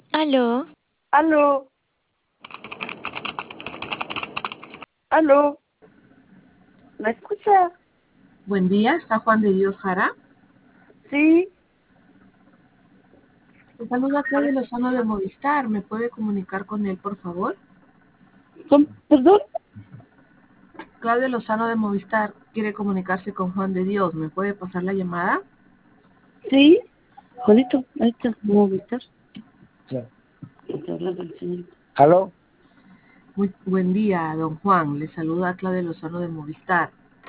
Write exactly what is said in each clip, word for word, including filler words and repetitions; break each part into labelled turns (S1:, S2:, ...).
S1: Aló,
S2: Aló, aló, ¿me escucha?
S3: Buen día, está Juan de Dios Jara.
S2: Sí,
S3: Le saluda Claudio Lozano de Movistar. ¿Me puede comunicar con él, por favor?
S2: ¿con- perdón,
S3: Claudio Lozano de Movistar quiere comunicarse con Juan de Dios. ¿Me puede pasar la llamada?
S2: sí, Juanito, ahí está, ¿cómo estás? Ya. Está hablando el señor. ¿Aló?
S3: Muy buen día, don Juan. Le saluda Claudio Lozano de Movistar.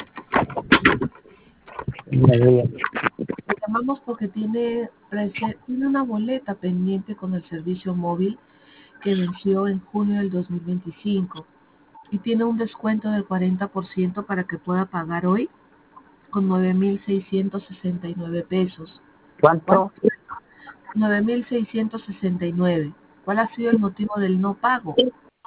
S2: Buenos días.
S3: Le llamamos porque tiene, rece- tiene una boleta pendiente con el servicio móvil que venció en junio del dos mil veinticinco y tiene un descuento del cuarenta por ciento para que pueda pagar hoy con nueve mil seiscientos sesenta y nueve pesos. ¿Cuál
S2: ¿Cuánto?
S3: nueve mil seiscientos sesenta y nueve. ¿Cuál ha sido el motivo del no pago?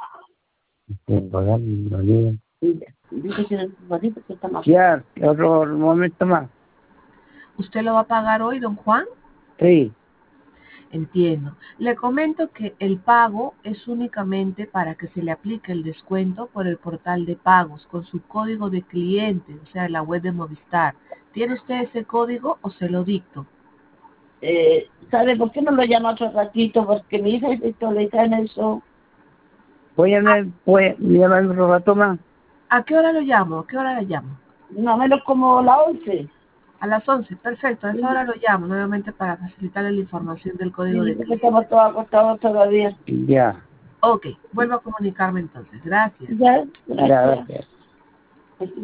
S2: Dice que el Juanito que está más. Ya, otro momento más.
S3: ¿Usted lo va a pagar hoy, don Juan?
S2: Sí.
S3: Entiendo. Le comento que el pago es únicamente para que se le aplique el descuento por el portal de pagos con su código de cliente, o sea, la web de Movistar. ¿Tiene usted ese código o se lo dicto?
S2: Eh, ¿Sabe por qué no lo llama otro ratito? Porque mi hija es está en eso. Voy a ver, pues, llamar otro rato más.
S3: ¿A qué hora lo llamo? ¿A qué hora le llamo?
S2: No menos como la once.
S3: A las once. Perfecto. A esa hora lo llamo nuevamente para facilitarle la información del código
S2: Sí,
S3: de
S2: porque
S3: cliente.
S2: estamos todos acostados todavía. Ya.
S3: Ok, vuelvo a comunicarme entonces. Gracias.
S2: Ya, gracias. Ya, gracias.